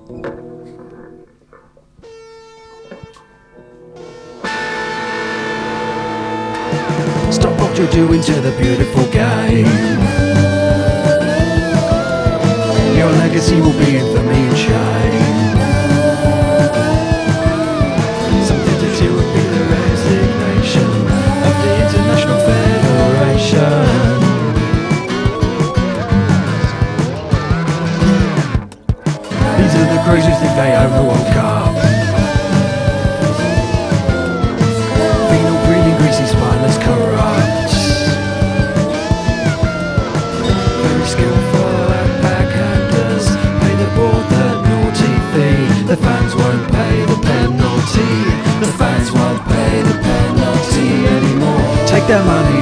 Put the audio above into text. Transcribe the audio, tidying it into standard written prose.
Stop what you're doing to the beautiful game. Your legacy will be infamy and shame. Something to do would be the resignation of the International Federation. These are the crazies who think they own the World Cup. Venal breathing, greasy spineless corrupt. Very skillful at backhanders. Pay the board the naughty fee. The fans won't pay the penalty. The fans won't pay the penalty anymore. Take their money